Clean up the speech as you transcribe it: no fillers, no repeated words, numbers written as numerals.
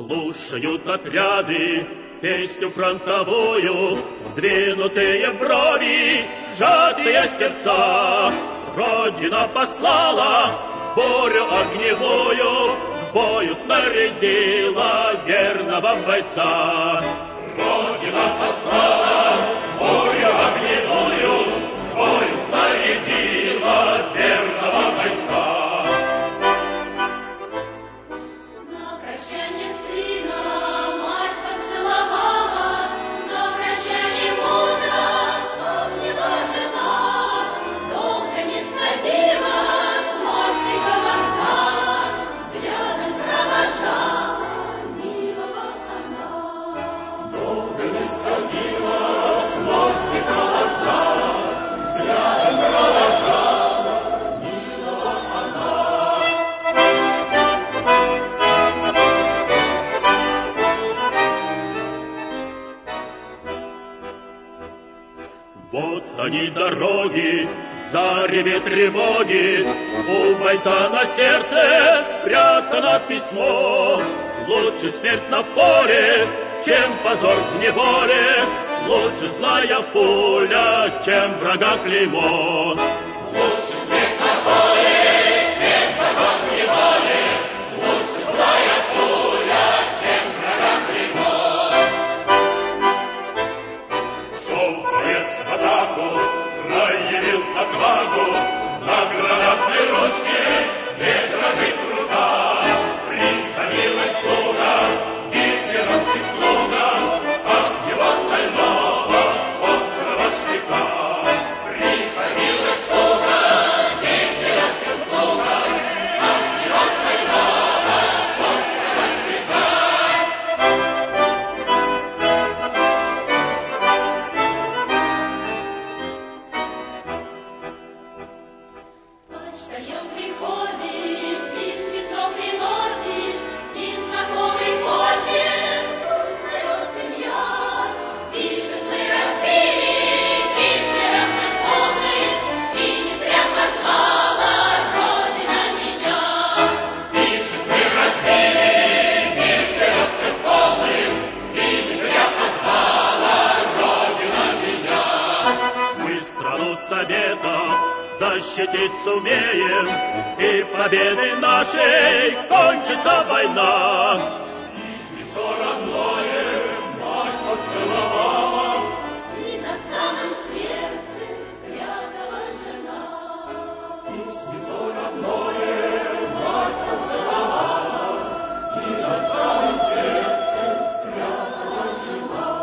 Слушают отряды песню фронтовую, сдвинутые брови, сжатые сердца. Родина послала бурю огневую, к бою снарядила верного бойца. Родина послала бурю огневую, к бою снарядила верного бойца. Вот они дороги, в зареве тревоги, у бойца на сердце спрятано письмо. Лучше смерть на поле, чем позор в неволе, лучше злая пуля, чем врага клеймо. Лучше смерть на поле, чем позор в неволе, лучше злая пуля, чем врага клеймо. Шел боец в атаку, проявил отвагу, на гранатной ручке не дрожит рука. Приходилось туго гитлеровским слугам от его стального острого штыка. Приходилось туго гитлеровским слугам от его стального острого штыка. Почтальон приходит, письмецо приносит, и знакомый почерк узнает семья. Пишет: мы разбили гитлеровцев полных, и не зря позвала Родина меня. Пишет: мы разбили гитлеровцев полных, и не зря позвала Родина меня. Мы страну Советов защитить сумеем, и победой нашей кончится война. Письмецо родное мать поцеловала, И над самым сердцем спрятала жена. письмецо родное мать поцеловала, и над самым сердцем спрятала жена.